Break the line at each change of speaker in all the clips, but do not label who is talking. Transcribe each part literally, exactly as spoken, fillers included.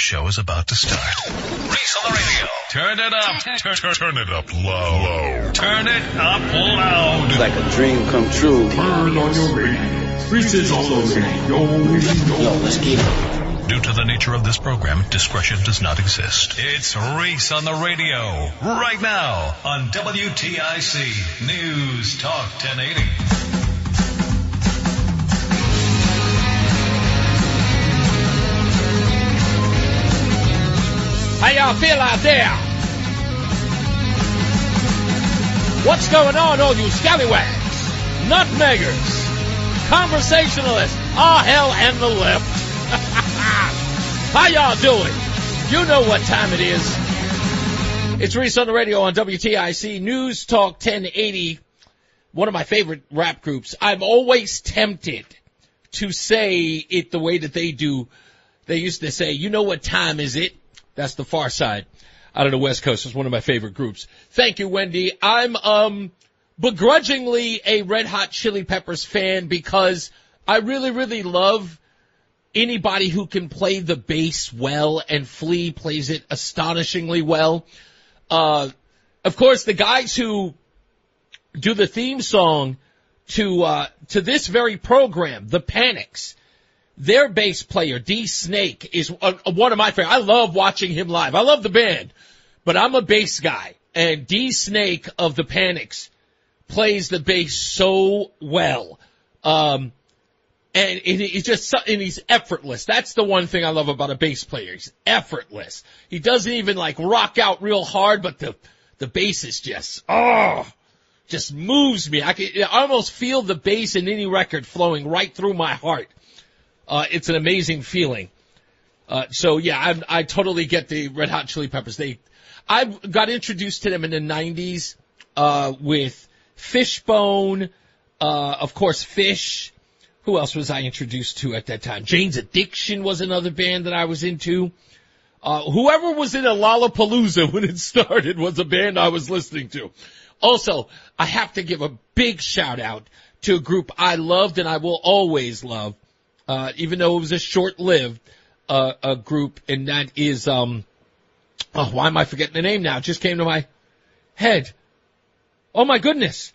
show is about to start. Reese on the radio. Turn it up. Turn, turn, turn it up low. low. Turn it up loud.
Like a dream come true.
Turn on your radio. Reese is on the radio.
Yo, let's get it.
Due to the nature of this program, discretion does not exist. It's Reese on the radio. Right now on W T I C News Talk ten eighty.
How y'all feel out there? What's going on, all you scallywags, nutmeggers, conversationalists, all hell and the left? How y'all doing? You know what time it is. It's Reese on the radio on W T I C News Talk ten eighty, one of my favorite rap groups. I'm always tempted to say it the way that they do. They used to say, you know what time is it? That's the Far Side out of the West Coast. It's one of my favorite groups. Thank you, Wendy. I'm um begrudgingly a Red Hot Chili Peppers fan because I really, really love anybody who can play the bass well, and Flea plays it astonishingly well. Uh, of course, the guys who do the theme song to uh to this very program, The Panics, their bass player, D Snake, is one of my favorites. I love watching him live. I love the band, but I'm a bass guy. And D Snake of The Panics plays the bass so well. Um, and he's just, and he's effortless. That's the one thing I love about a bass player. He's effortless. He doesn't even like rock out real hard, but the, the bass is just, oh, just moves me. I can I almost feel the bass in any record flowing right through my heart. Uh, it's an amazing feeling. Uh, so yeah, I, I totally get the Red Hot Chili Peppers. They, I got introduced to them in the nineties, uh, with Fishbone, uh, of course, Fish. Who else was I introduced to at that time? Jane's Addiction was another band that I was into. Uh, whoever was in a Lollapalooza when it started was a band I was listening to. Also, I have to give a big shout out to a group I loved and I will always love. Uh, even though it was a short-lived, uh, a group, and that is, um, oh, why am I forgetting the name now? It just came to my head. Oh my goodness.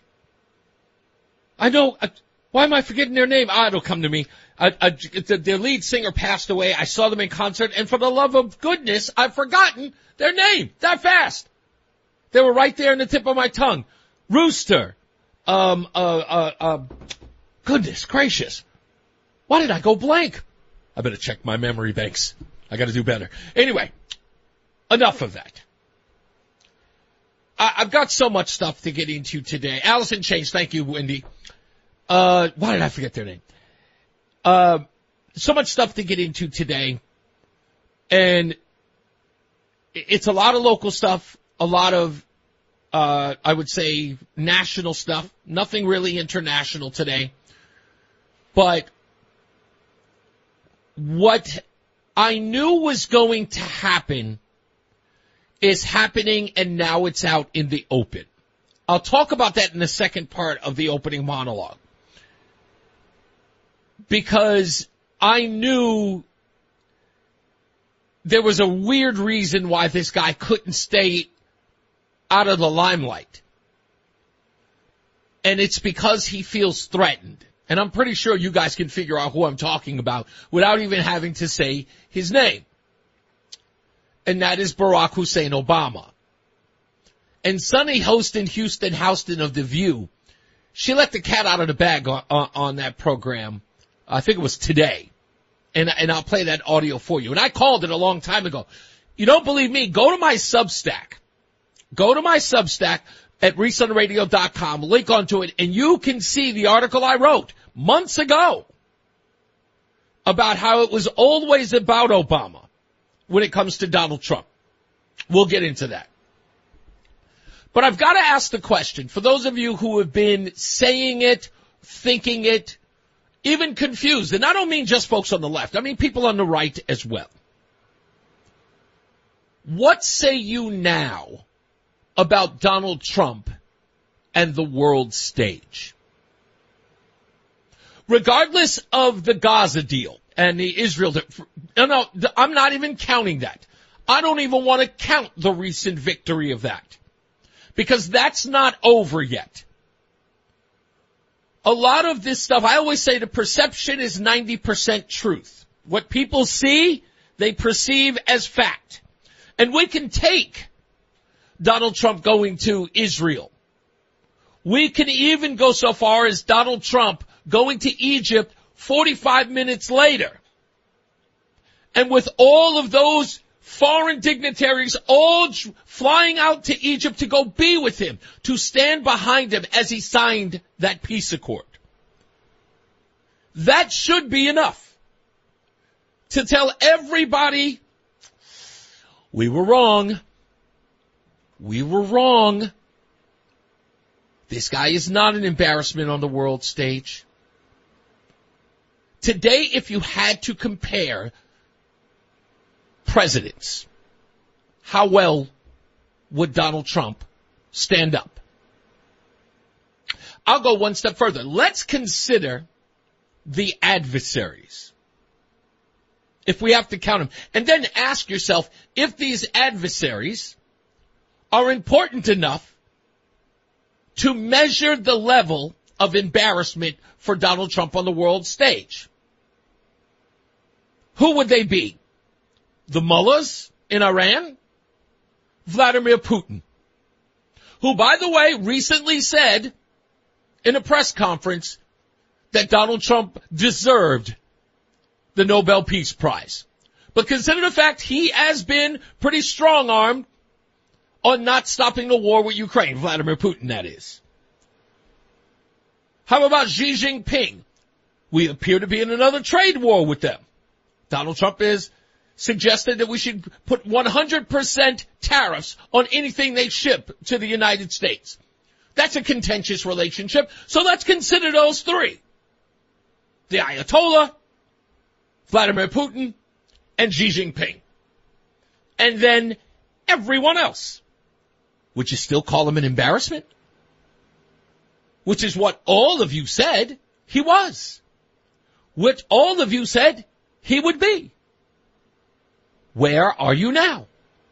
I know, uh, why am I forgetting their name? Ah, it'll come to me. Uh, uh, the, their lead singer passed away. I saw them in concert, and for the love of goodness, I've forgotten their name that fast. They were right there in the tip of my tongue. Rooster. Um, uh, uh, uh, goodness gracious. Why did I go blank? I better check my memory banks. I gotta do better. Anyway, enough of that. I, I've got so much stuff to get into today. Alice in Chains, thank you, Wendy. Uh, why did I forget their name? Uh, so much stuff to get into today. And it's a lot of local stuff, a lot of, uh, I would say national stuff. Nothing really international today. But what I knew was going to happen is happening, and now it's out in the open. I'll talk about that in the second part of the opening monologue. Because I knew there was a weird reason why this guy couldn't stay out of the limelight. And it's because he feels threatened. And I'm pretty sure you guys can figure out who I'm talking about without even having to say his name. And that is Barack Hussein Obama. And Sunny Hostin, Houston Houston of The View, she let the cat out of the bag on, on, on that program. I think it was today. And, and I'll play that audio for you. And I called it a long time ago. You don't believe me? Go to my Substack. Go to my Substack at reese on the radio dot com, link onto it, and you can see the article I wrote months ago about how it was always about Obama when it comes to Donald Trump. We'll get into that. But I've got to ask the question, for those of you who have been saying it, thinking it, even confused, and I don't mean just folks on the left, I mean people on the right as well. What say you now about Donald Trump and the world stage? Regardless of the Gaza deal, and the Israel. No, no, I'm not even counting that. I don't even want to count the recent victory of that, because that's not over yet. A lot of this stuff, I always say the perception is ninety percent truth. What people see, they perceive as fact. And we can take Donald Trump going to Israel. We can even go so far as Donald Trump going to Egypt forty-five minutes later. And with all of those foreign dignitaries all flying out to Egypt to go be with him, to stand behind him as he signed that peace accord. That should be enough to tell everybody, we were wrong. We were wrong. This guy is not an embarrassment on the world stage. Today, if you had to compare presidents, how well would Donald Trump stand up? I'll go one step further. Let's consider the adversaries, if we have to count them, and then ask yourself if these adversaries are important enough to measure the level of embarrassment for Donald Trump on the world stage. Who would they be? The mullahs in Iran? Vladimir Putin, who, by the way, recently said in a press conference that Donald Trump deserved the Nobel Peace Prize. But consider the fact he has been pretty strong-armed on not stopping the war with Ukraine, Vladimir Putin, that is. How about Xi Jinping? We appear to be in another trade war with them. Donald Trump has suggested that we should put one hundred percent tariffs on anything they ship to the United States. That's a contentious relationship, so let's consider those three. The Ayatollah, Vladimir Putin, and Xi Jinping. And then everyone else. Would you still call him an embarrassment? Which is what all of you said he was. Which all of you said he would be. Where are you now?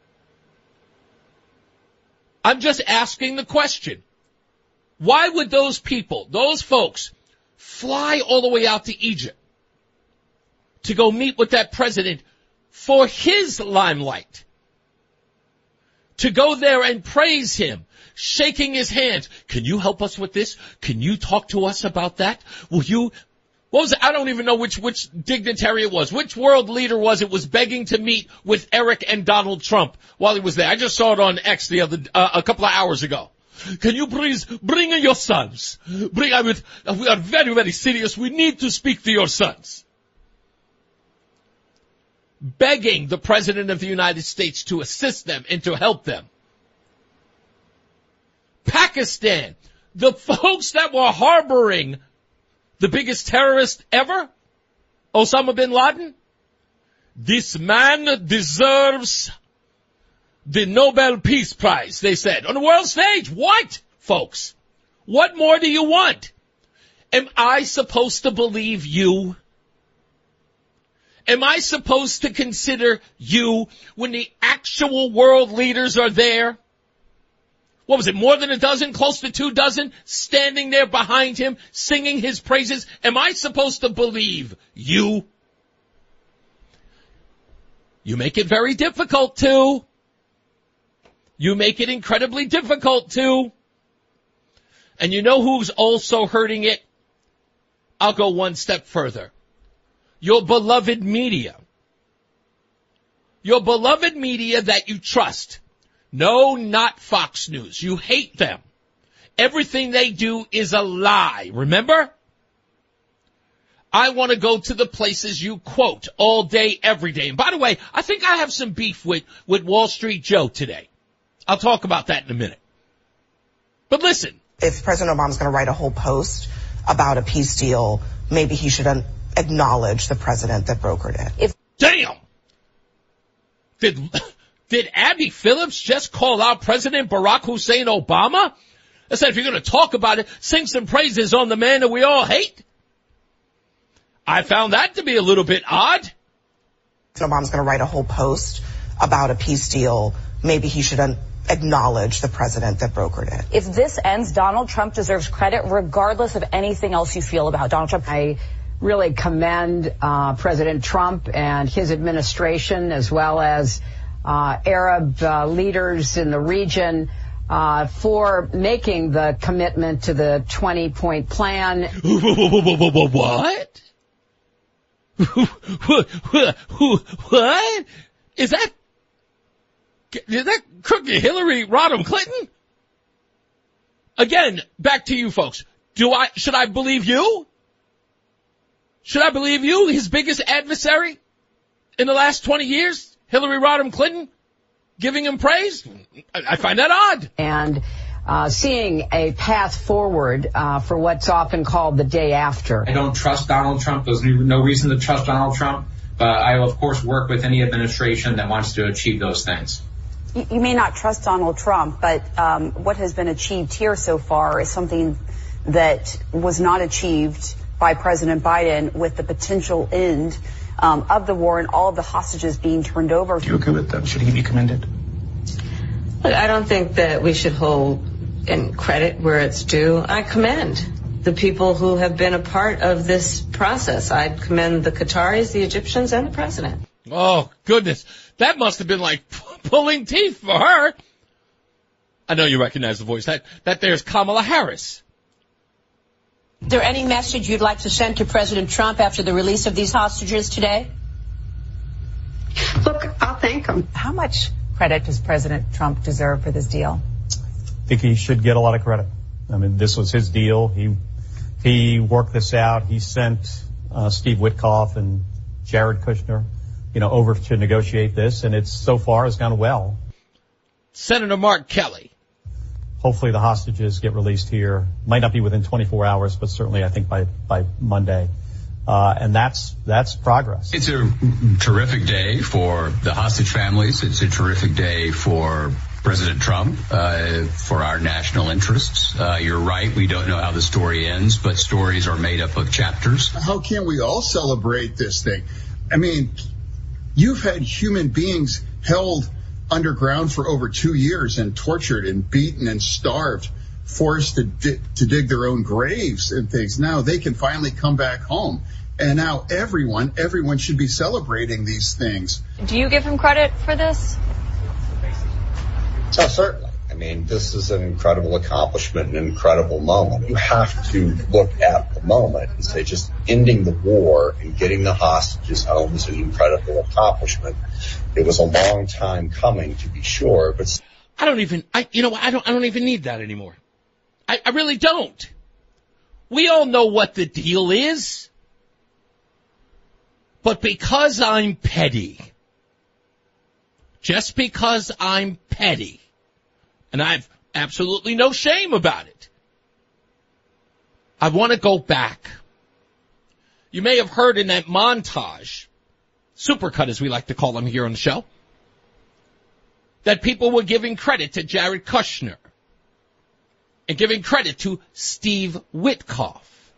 I'm just asking the question. Why would those people, those folks, fly all the way out to Egypt to go meet with that president for his limelight? To go there and praise him, shaking his hand. Can you help us with this? Can you talk to us about that? Will you... What was it? I don't even know which, which dignitary it was. Which world leader was it was begging to meet with Eric and Donald Trump while he was there? I just saw it on X the other, uh, a couple of hours ago. Can you please bring your sons? Bring, I mean, we are very, very serious. We need to speak to your sons. Begging the President of the United States to assist them and to help them. Pakistan, the folks that were harboring the biggest terrorist ever, Osama bin Laden, this man deserves the Nobel Peace Prize, they said, on the world stage. What, folks? What more do you want? Am I supposed to believe you? Am I supposed to consider you when the actual world leaders are there? What was it, more than a dozen, close to two dozen, standing there behind him, singing his praises? Am I supposed to believe you? You make it very difficult to. You make it incredibly difficult to. And you know who's also hurting it? I'll go one step further. Your beloved media. Your beloved media that you trust. No, not Fox News. You hate them. Everything they do is a lie. Remember? I want to go to the places you quote all day, every day. And by the way, I think I have some beef with, with Wall Street Joe today. I'll talk about that in a minute. But listen.
If President Obama's going to write a whole post about a peace deal, maybe he should un- acknowledge the president that brokered it. If-
Damn! Did... Did Abby Phillips just call out President Barack Hussein Obama? I said, if you're going to talk about it, sing some praises on the man that we all hate. I found that to be a little bit odd.
Obama's going to write a whole post about a peace deal. Maybe he should un- acknowledge the president that brokered it.
If this ends, Donald Trump deserves credit regardless of anything else you feel about Donald Trump.
I really commend uh, President Trump and his administration, as well as uh, Arab uh, leaders in the region, uh, for making the commitment to the twenty-point plan.
What? What? Is that, is that crooked Hillary Rodham Clinton? Again, back to you folks. Do I, should I believe you? Should I believe you, his biggest adversary in the last twenty years? Hillary Rodham Clinton giving him praise? I, I find that odd.
And uh, seeing a path forward uh, for what's often called the day after.
I don't trust Donald Trump. There's no reason to trust Donald Trump. But I will, of course, work with any administration that wants to achieve those things.
You, you may not trust Donald Trump, but um, what has been achieved here so far is something that was not achieved by President Biden, with the potential end um, of the war and all of the hostages being turned over.
Do you agree with them? Should he be commended?
Look, I don't think that we should hold in credit where it's due. I commend the people who have been a part of this process. I commend the Qataris, the Egyptians, and the president.
Oh, goodness. That must have been like pulling teeth for her. I know you recognize the voice. That, that there's Kamala Harris.
Is there any message you'd like to send to President Trump after the release of these hostages today?
Look, I'll thank him.
How much credit does President Trump deserve for this deal?
I think he should get a lot of credit. I mean, this was his deal. He he worked this out. He sent uh, Steve Witkoff and Jared Kushner, you know, over to negotiate this, and it's so far has gone well.
Senator Mark Kelly.
Hopefully the hostages get released here. Might not be within twenty-four hours, but certainly I think by by Monday. Uh, and that's that's progress.
It's a terrific day for the hostage families. It's a terrific day for President Trump, uh, for our national interests. Uh, you're right. We don't know how the story ends, but stories are made up of chapters.
How can we all celebrate this thing? I mean, you've had human beings held underground for over two years and tortured and beaten and starved, forced to, di- to dig their own graves and things. Now they can finally come back home. And now everyone, everyone should be celebrating these things.
Do you give him credit for this?
Oh, certainly. I mean, this is an incredible accomplishment, an incredible moment. You have to look at the moment and say just ending the war and getting the hostages home is an incredible accomplishment. It was a long time coming, to be sure, but
I don't even, I, you know, I don't, I don't even need that anymore. I, I really don't. We all know what the deal is. But because I'm petty, just because I'm petty, and I've absolutely no shame about it, I want to go back. You may have heard in that montage, supercut as we like to call them here on the show, that people were giving credit to Jared Kushner and giving credit to Steve Witkoff.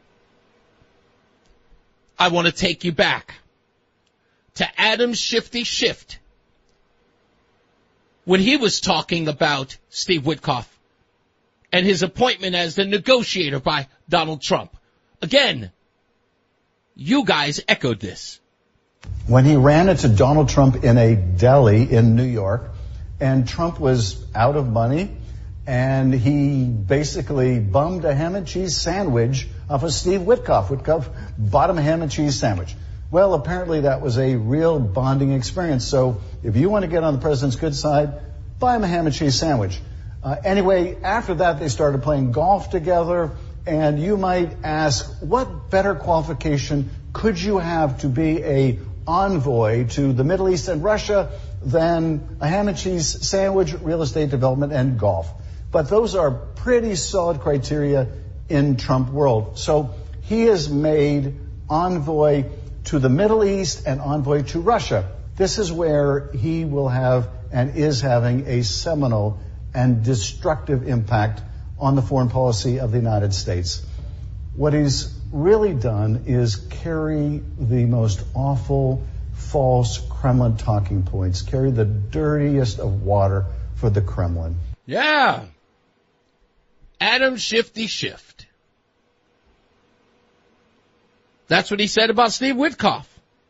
I want to take you back to Adam Shifty Schiff when he was talking about Steve Witkoff and his appointment as the negotiator by Donald Trump. Again, you guys echoed this.
When he ran into Donald Trump in a deli in New York, and Trump was out of money, and he basically bummed a ham and cheese sandwich off of Steve Witkoff. Witkoff bought him a ham and cheese sandwich. Well, apparently that was a real bonding experience. So if you want to get on the president's good side, buy him a ham and cheese sandwich. Uh, anyway, after that, they started playing golf together. And you might ask, what better qualification could you have to be a envoy to the Middle East and Russia than a ham and cheese sandwich, real estate development, and golf? But those are pretty solid criteria in Trump world. So he has made envoy to the Middle East and envoy to Russia. This is where he will have and is having a seminal and destructive impact on the foreign policy of the United States. What he's really done is carry the most awful, false Kremlin talking points, carry the dirtiest of water for the Kremlin.
Yeah. Adam Shifty Shift. That's what he said about Steve Witkoff.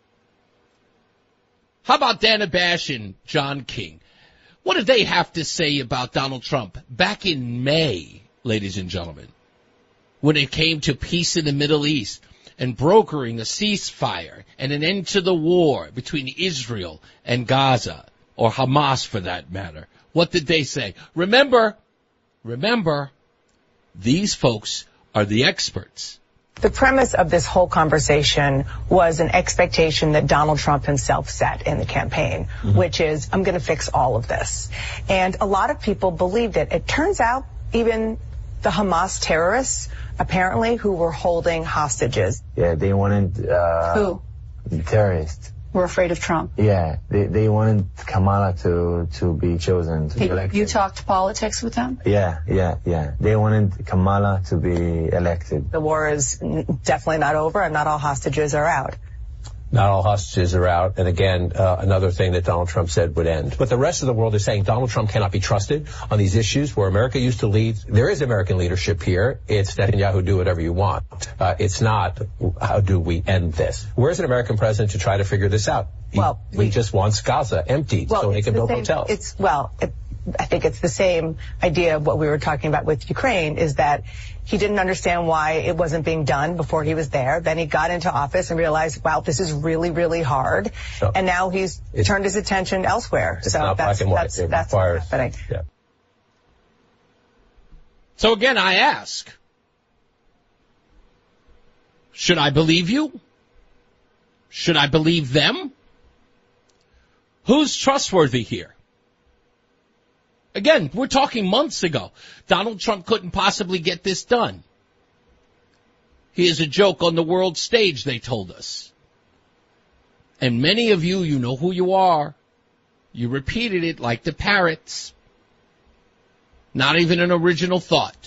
How about Dana Bash and John King? What did they have to say about Donald Trump back in May, ladies and gentlemen, when it came to peace in the Middle East and brokering a ceasefire and an end to the war between Israel and Gaza, or Hamas for that matter? What did they say? Remember, remember, these folks are the experts.
The premise of this whole conversation was an expectation that Donald Trump himself set in the campaign, mm-hmm. which is, I'm going to fix all of this. And a lot of people believed it. It turns out even the Hamas terrorists, apparently, who were holding hostages.
Yeah, they wanted... Uh,
Who?
The terrorists.
We're afraid of Trump.
Yeah, they they wanted Kamala to, to be chosen. To be elected.
You talked politics with them?
Yeah, yeah, yeah. They wanted Kamala to be elected.
The war is definitely not over, and not all hostages are out.
Not all hostages are out. And again, uh, another thing that Donald Trump said would end. But the rest of the world is saying Donald Trump cannot be trusted on these issues where America used to lead. There is American leadership here. It's Netanyahu, do whatever you want. Uh, it's not, how do we end this? Where's an American president to try to figure this out? He,
well, we,
he just wants Gaza emptied
well,
so he can build
same,
hotels.
It's, well, it, I think it's the same idea of what we were talking about with Ukraine, is that he didn't understand why it wasn't being done before he was there. Then he got into office and realized, wow, this is really, really hard. So, and now he's turned his attention elsewhere.
It's
so
not
that's,
black and white.
that's,
it
that's
requires,
what's happening.
Yeah.
So again, I ask, should I believe you? Should I believe them? Who's trustworthy here? Again, we're talking months ago. Donald Trump couldn't possibly get this done. He is a joke on the world stage, they told us. And many of you, you know who you are. You repeated it like the parrots. Not even an original thought.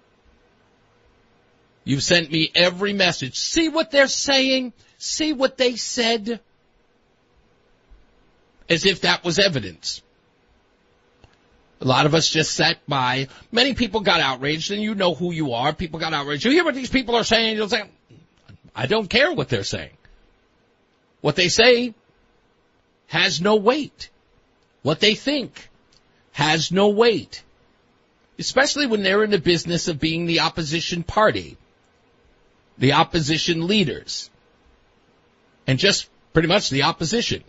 You've sent me every message. See what they're saying? See what they said? As if that was evidence. A lot of us just sat by. Many people got outraged, and you know who you are. People got outraged. You hear what these people are saying? You'll say, I don't care what they're saying. What they say has no weight. What they think has no weight. Especially when they're in the business of being the opposition party, the opposition leaders, and just pretty much the opposition.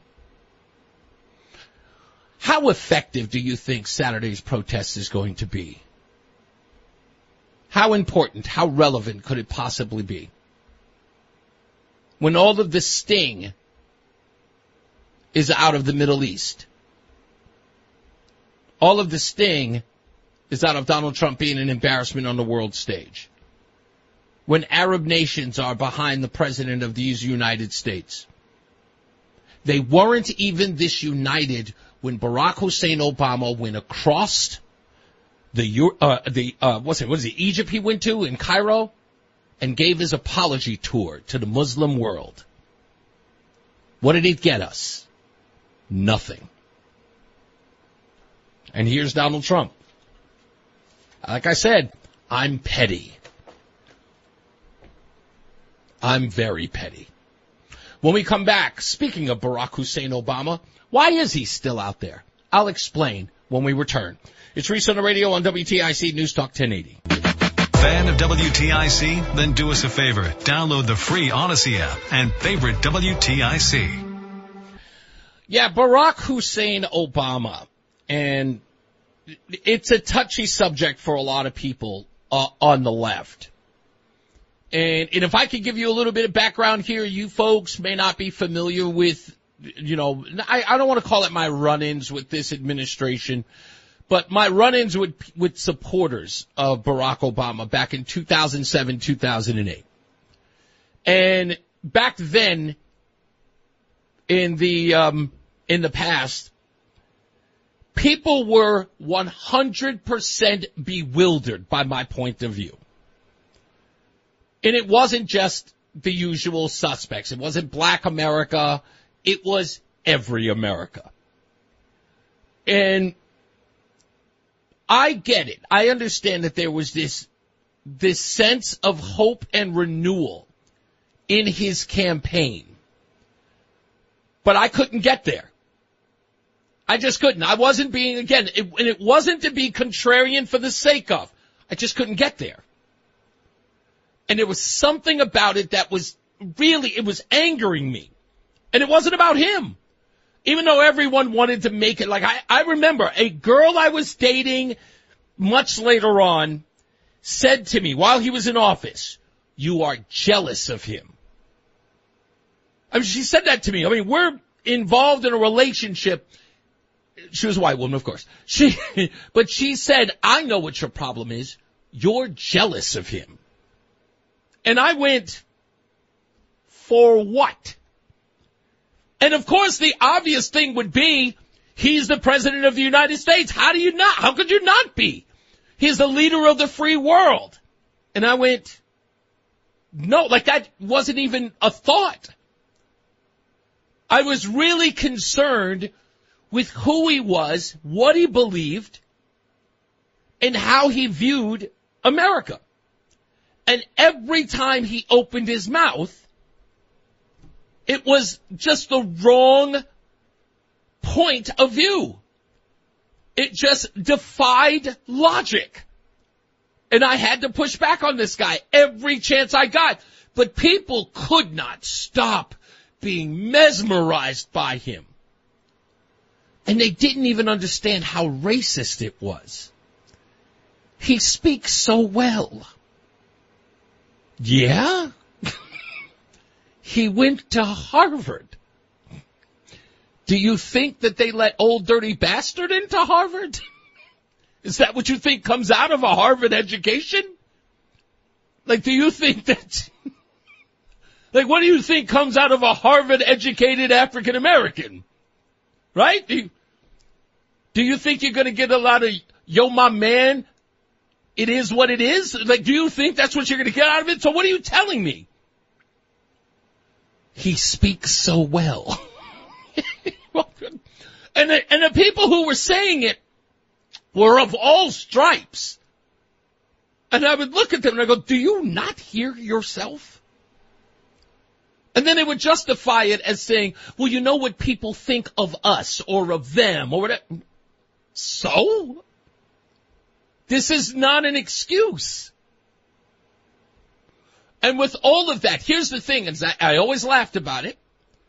How effective do you think Saturday's protest is going to be? How important, how relevant could it possibly be? When all of the sting is out of the Middle East. All of the sting is out of Donald Trump being an embarrassment on the world stage. When Arab nations are behind the president of these United States. They weren't even this united when Barack Hussein Obama went across the, uh, the, uh, what's it, what is it, Egypt he went to in Cairo and gave his apology tour to the Muslim world. What did it get us? Nothing. And here's Donald Trump. Like I said, I'm petty. I'm very petty. When we come back, speaking of Barack Hussein Obama, why is he still out there? I'll explain when we return. It's Reese on the radio on W T I C News Talk ten eighty.
Fan of W T I C? Then do us a favor. Download the free Odyssey app and favorite W T I C.
Yeah, Barack Hussein Obama. And it's a touchy subject for a lot of people uh, on the left. And, and if I could give you a little bit of background here, you folks may not be familiar with, you know, I, I don't want to call it my run-ins with this administration, but my run-ins with, with supporters of Barack Obama back in two thousand seven, two thousand eight. And back then, in the, um, in the past, people were one hundred percent bewildered by my point of view. And it wasn't just the usual suspects. It wasn't Black America. It was every America. And I get it. I understand that there was this, this sense of hope and renewal in his campaign. But I couldn't get there. I just couldn't. I wasn't being, again, it, and it wasn't to be contrarian for the sake of. I just couldn't get there. And there was something about it that was really, it was angering me. And it wasn't about him. Even though everyone wanted to make it like, I, I remember a girl I was dating much later on said to me while he was in office, "You are jealous of him." I mean, she said that to me. I mean, we're involved in a relationship. She was a white woman, of course. She, but she said, "I know what your problem is. You're jealous of him." And I went, for what? And of course, the obvious thing would be, he's the president of the United States. How do you not? How could you not be? He's the leader of the free world. And I went, no, like that wasn't even a thought. I was really concerned with who he was, what he believed, and how he viewed America. And every time he opened his mouth, it was just the wrong point of view. It just defied logic. And I had to push back on this guy every chance I got. But people could not stop being mesmerized by him. And they didn't even understand how racist it was. He speaks so well. Yeah? He went to Harvard. Do you think that they let old dirty bastard into Harvard? Is that what you think comes out of a Harvard education? Like, do you think that... like, what do you think comes out of a Harvard-educated African-American? Right? Do you, do you think you're going to get a lot of, yo, my man, it is what it is? Like, do you think that's what you're going to get out of it? So what are you telling me? He speaks so well. and, the, and the people who were saying it were of all stripes. And I would look at them and I go, do you not hear yourself? And then they would justify it as saying, well, you know what people think of us or of them or whatever. So? This is not an excuse. And with all of that, here's the thing, and I always laughed about it.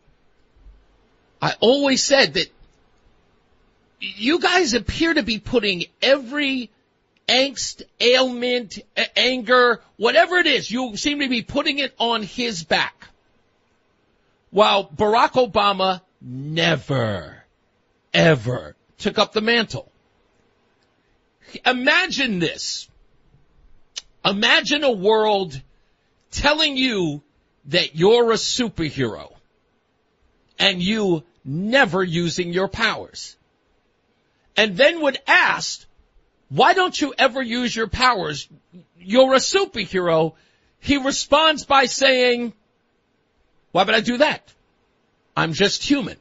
I always said that you guys appear to be putting every angst, ailment, anger, whatever it is, you seem to be putting it on his back. While Barack Obama never, ever took up the mantle. Imagine this. Imagine a world telling you that you're a superhero and you never using your powers. And then would ask, why don't you ever use your powers? You're a superhero. He responds by saying, why would I do that? I'm just human.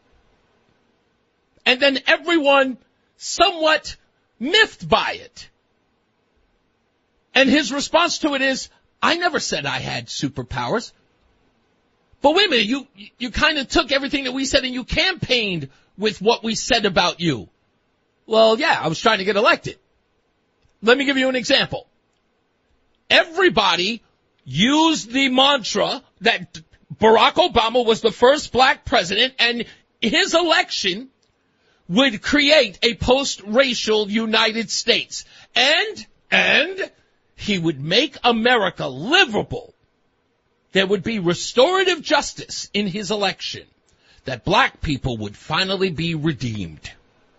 And then everyone somewhat miffed by it. And his response to it is, I never said I had superpowers. But wait a minute, you, you kind of took everything that we said and you campaigned with what we said about you. Well, yeah, I was trying to get elected. Let me give you an example. Everybody used the mantra that Barack Obama was the first black president and his election would create a post-racial United States. And, and he would make America livable. There would be restorative justice in his election, that black people would finally be redeemed.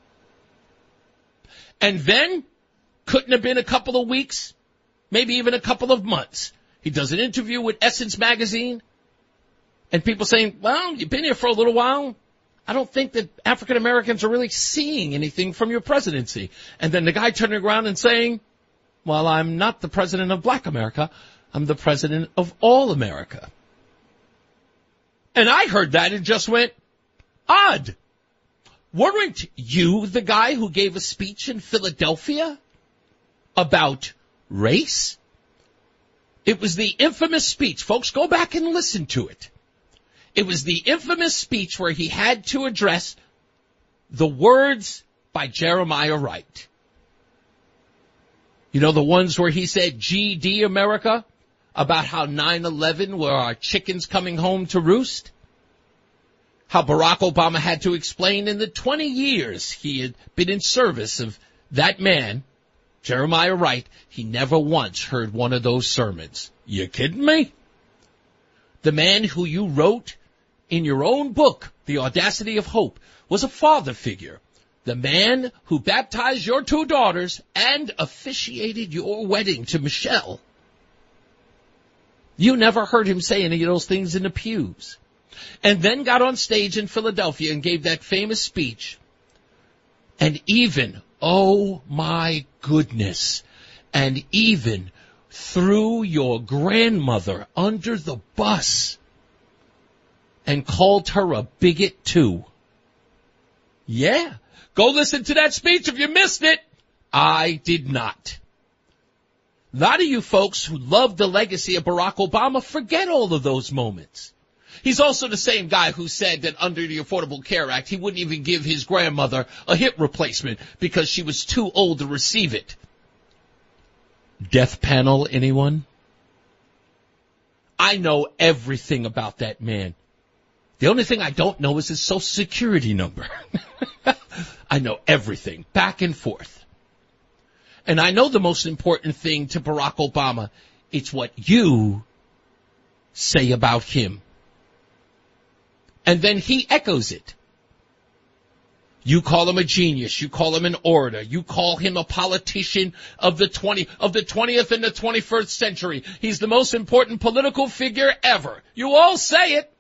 And then, couldn't have been a couple of weeks, maybe even a couple of months. He does an interview with Essence magazine, and people saying, well, you've been here for a little while. I don't think that African Americans are really seeing anything from your presidency. And then the guy turning around and saying, well, I'm not the president of black America. I'm the president of all America. And I heard that and just went, odd. Weren't you the guy who gave a speech in Philadelphia about race? It was the infamous speech. Folks, go back and listen to it. It was the infamous speech where he had to address the words by Jeremiah Wright. You know, the ones where he said, G D America, about how nine eleven were our chickens coming home to roost? How Barack Obama had to explain in the twenty years he had been in service of that man, Jeremiah Wright, he never once heard one of those sermons. You kidding me? The man who you wrote in your own book, The Audacity of Hope, was a father figure. The man who baptized your two daughters and officiated your wedding to Michelle. You never heard him say any of those things in the pews. And then got on stage in Philadelphia and gave that famous speech. And even, oh my goodness, and even threw your grandmother under the bus and called her a bigot too. Yeah. Go listen to that speech if you missed it. I did not. A lot of you folks who love the legacy of Barack Obama forget all of those moments. He's also the same guy who said that under the Affordable Care Act, he wouldn't even give his grandmother a hip replacement because she was too old to receive it. Death panel, anyone? I know everything about that man. The only thing I don't know is his social security number. I know everything, back and forth. And I know the most important thing to Barack Obama, it's what you say about him. And then he echoes it. You call him a genius. You call him an orator. You call him a politician of the twenty of the twentieth and the twenty-first century. He's the most important political figure ever. You all say it.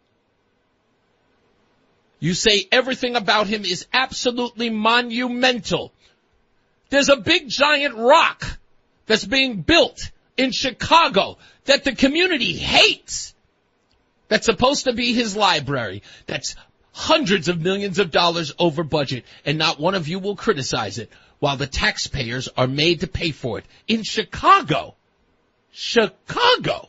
You say everything about him is absolutely monumental. There's a big giant rock that's being built in Chicago that the community hates. That's supposed to be his library. That's hundreds of millions of dollars over budget, and not one of you will criticize it while the taxpayers are made to pay for it. In Chicago. Chicago.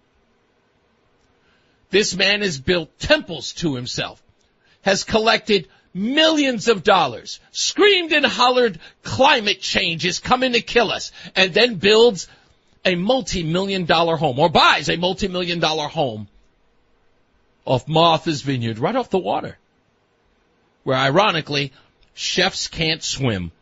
This man has built temples to himself, has collected millions of dollars, screamed and hollered climate change is coming to kill us, and then builds a multi-million dollar home, or buys a multi-million dollar home off Martha's Vineyard, right off the water, where ironically, chefs can't swim.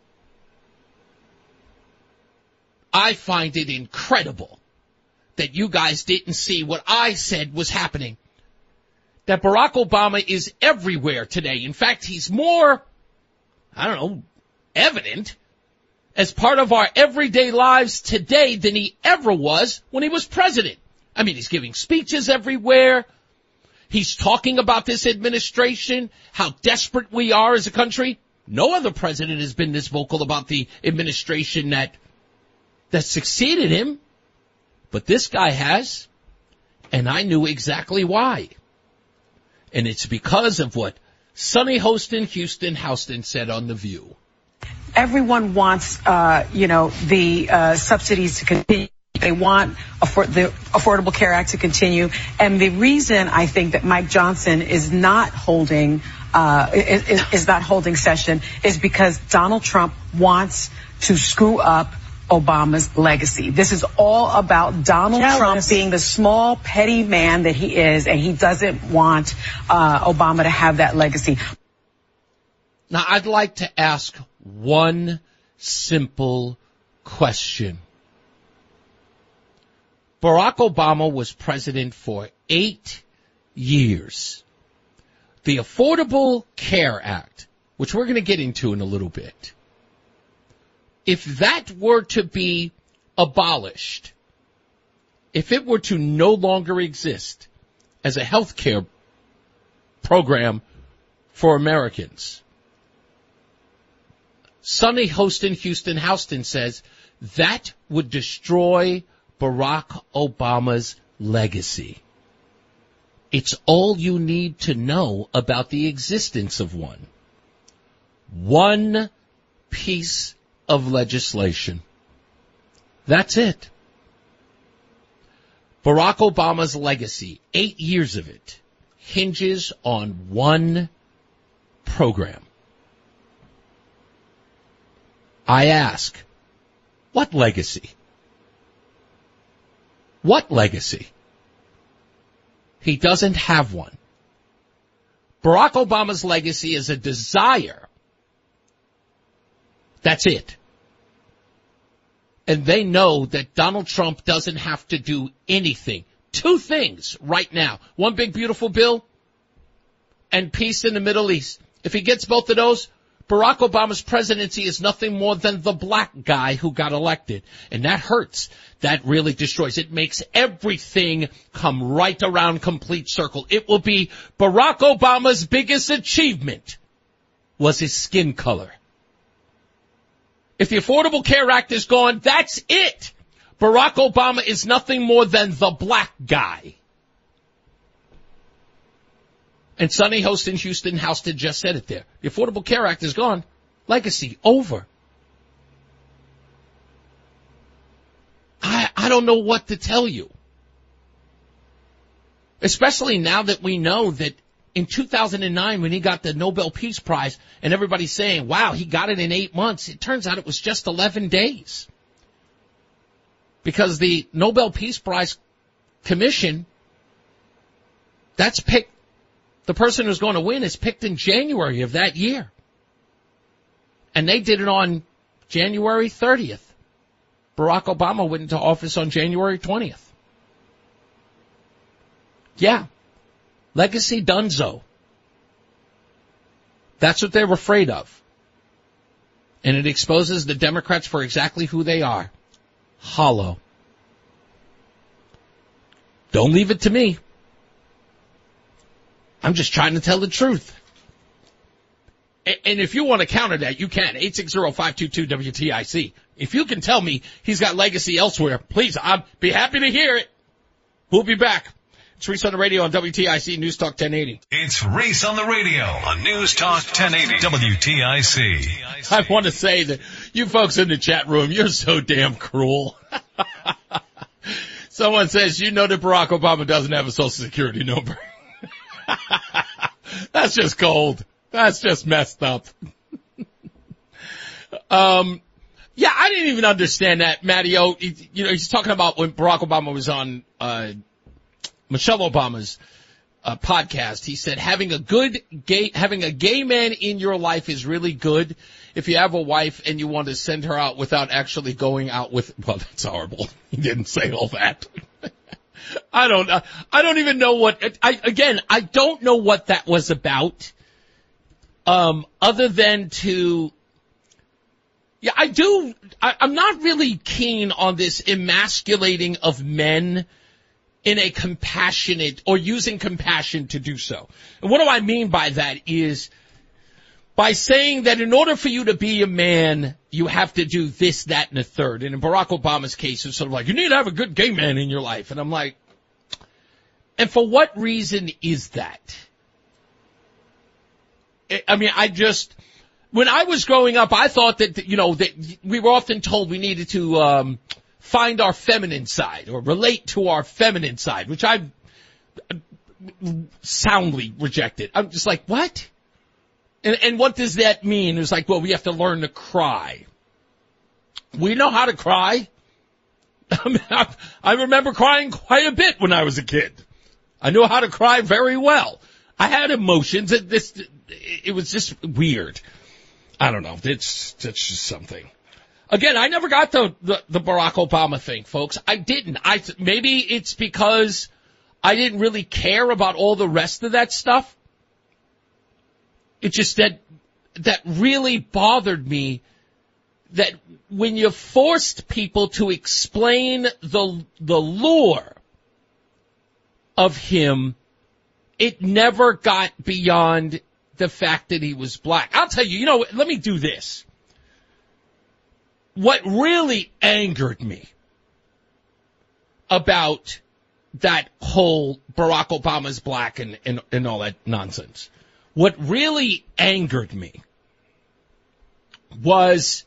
I find it incredible that you guys didn't see what I said was happening. That Barack Obama is everywhere today. In fact, he's more, I don't know, evident as part of our everyday lives today than he ever was when he was president. I mean, he's giving speeches everywhere. He's talking about this administration, how desperate we are as a country. No other president has been this vocal about the administration that, that succeeded him. But this guy has, and I knew exactly why. And it's because of what Sonny Hostin, Houston, Houston said on The View.
Everyone wants, uh, you know, the uh, subsidies to continue. They want afford- the Affordable Care Act to continue. And the reason I think that Mike Johnson is not holding uh, is, is not holding session is because Donald Trump wants to screw up Obama's legacy. This is all about Donald Jealous. Trump being the small, petty man that he is, and he doesn't want uh, Obama to have that legacy.
Now, I'd like to ask one simple question. Barack Obama was president for eight years. The Affordable Care Act, which we're going to get into in a little bit, if that were to be abolished, if it were to no longer exist as a health care program for Americans, Sonny Hostin, Houston, Houston says that would destroy Barack Obama's legacy. It's all you need to know about the existence of one. One piece of legislation. That's it. Barack Obama's legacy, eight years of it, hinges on one program. I ask, what legacy? What legacy? He doesn't have one. Barack Obama's legacy is a desire. That's it. And they know that Donald Trump doesn't have to do anything. Two things right now. One big beautiful bill and peace in the Middle East. If he gets both of those, Barack Obama's presidency is nothing more than the black guy who got elected. And that hurts. That really destroys. It makes everything come right around complete circle. It will be Barack Obama's biggest achievement was his skin color. If the Affordable Care Act is gone, that's it. Barack Obama is nothing more than the black guy. And Sonny Host in Houston, Houston just said it there. The Affordable Care Act is gone. Legacy over. I, I don't know what to tell you. Especially now that we know that in two thousand nine, when he got the Nobel Peace Prize, and everybody's saying, wow, he got it in eight months. It turns out it was just eleven days. Because the Nobel Peace Prize Commission, that's picked, the person who's going to win is picked in January of that year. And they did it on January thirtieth. Barack Obama went into office on January twentieth. Yeah. Legacy Dunzo. That's what they're afraid of. And it exposes the Democrats for exactly who they are. Hollow. Don't leave it to me. I'm just trying to tell the truth. And if you want to counter that, you can. eight six zero, five two two, W T I C. If you can tell me he's got legacy elsewhere, please, I'd be happy to hear it. We'll be back. It's Reese on the radio on W T I C News Talk ten eighty.
It's Reese on the radio on News Talk ten eighty W T I C.
I want to say that you folks in the chat room, you're so damn cruel. Someone says, you know that Barack Obama doesn't have a social security number. That's just cold. That's just messed up. um, yeah, I didn't even understand that, Matty O. You know, he's talking about when Barack Obama was on, uh, Michelle Obama's uh, podcast. He said having a good gay, having a gay man in your life is really good. If you have a wife and you want to send her out without actually going out with, well, that's horrible. He didn't say all that. I don't, uh, I don't even know what, I, again, I don't know what that was about. Um, other than to, yeah, I do, I, I'm not really keen on this emasculating of men in a compassionate, or using compassion to do so. And what do I mean by that is by saying that in order for you to be a man, you have to do this, that, and a third. And in Barack Obama's case, it's sort of like, you need to have a good gay man in your life. And I'm like, and for what reason is that? I mean, I just, when I was growing up, I thought that, you know, that we were often told we needed to, um, find our feminine side or relate to our feminine side, which I soundly rejected. I'm just like, what? And, and what does that mean? It's like, well, we have to learn to cry. We know how to cry. I mean, I, I remember crying quite a bit when I was a kid. I knew how to cry very well. I had emotions. It, this, it was just weird. I don't know. It's, it's just something. Again, I never got the, the, the Barack Obama thing, folks. I didn't. I, maybe it's because I didn't really care about all the rest of that stuff. It's just that, that really bothered me that when you forced people to explain the, the lore of him, it never got beyond the fact that he was black. I'll tell you, you know, let me do this. What really angered me about that whole Barack Obama's black and, and, and all that nonsense. What really angered me was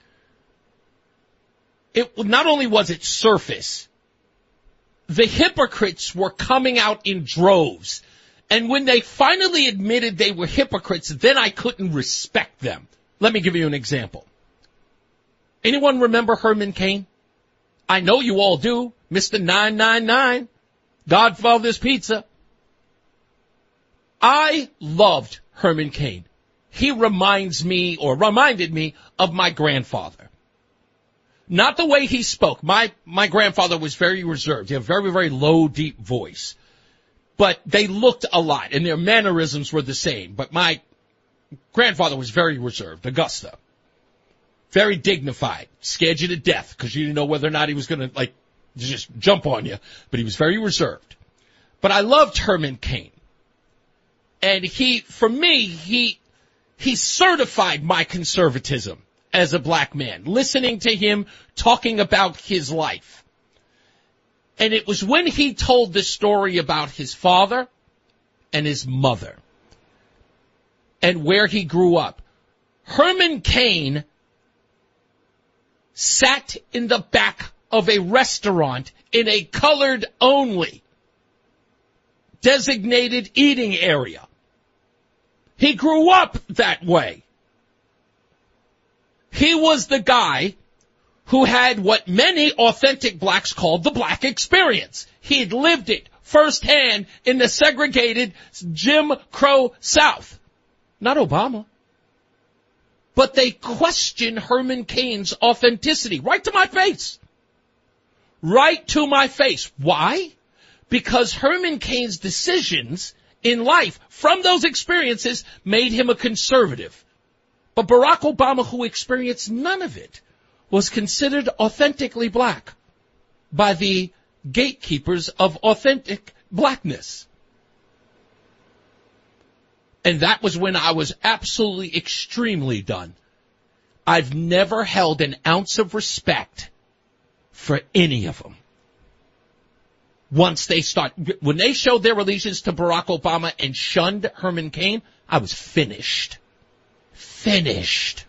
it not only was it surface, the hypocrites were coming out in droves. And when they finally admitted they were hypocrites, then I couldn't respect them. Let me give you an example. Anyone remember Herman Cain? I know you all do. Mister nine nine nine, Godfather's Pizza. I loved Herman Cain. He reminds me, or reminded me, of my grandfather. Not the way he spoke. My, my grandfather was very reserved. He had a very, very low, deep voice. But they looked a lot, and their mannerisms were the same. But my grandfather was very reserved, Augusta. Very dignified. Scared you to death, because you didn't know whether or not he was going to, like, just jump on you. But he was very reserved. But I loved Herman Cain. And he, for me, he, he certified my conservatism as a black man, listening to him talking about his life. And it was when he told the story about his father and his mother and where he grew up. Herman Cain sat in the back of a restaurant in a colored only designated eating area. He grew up that way. He was the guy who had what many authentic blacks called the black experience. He'd lived it firsthand in the segregated Jim Crow South. Not Obama. But they questioned Herman Cain's authenticity. Right to my face. Right to my face. Why? Because Herman Cain's decisions in life from those experiences made him a conservative. But Barack Obama, who experienced none of it, was considered authentically black by the gatekeepers of authentic blackness. And that was when I was absolutely extremely done. I've never held an ounce of respect for any of them. Once they start, when they showed their allegiance to Barack Obama and shunned Herman Cain, I was finished. Finished.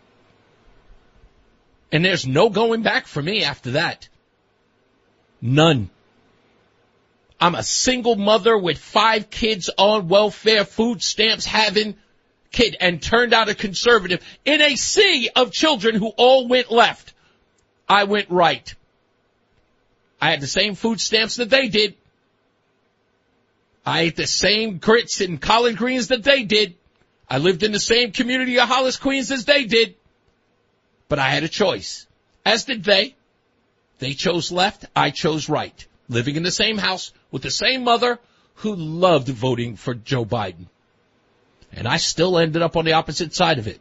And there's no going back for me after that. None. I'm a single mother with five kids on welfare, food stamps, having kid, and turned out a conservative in a sea of children who all went left. I went right. I had the same food stamps that they did. I ate the same grits and collard greens that they did. I lived in the same community of Hollis, Queens as they did. But I had a choice. As did they. They chose left. I chose right. Living in the same house with the same mother who loved voting for Joe Biden. And I still ended up on the opposite side of it.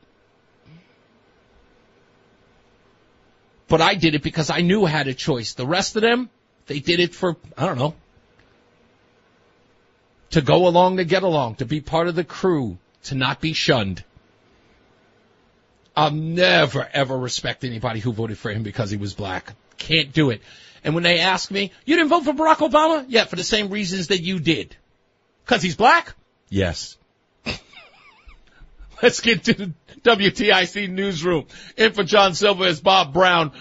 But I did it because I knew I had a choice. The rest of them, they did it for, I don't know, to go along to get along, to be part of the crew, to not be shunned. I'll never, ever respect anybody who voted for him because he was black. Can't do it. And when they ask me, you didn't vote for Barack Obama? Yeah, for the same reasons that you did. Because he's black? Yes. Let's get to the W T I C newsroom. In for John Silver is Bob Brown.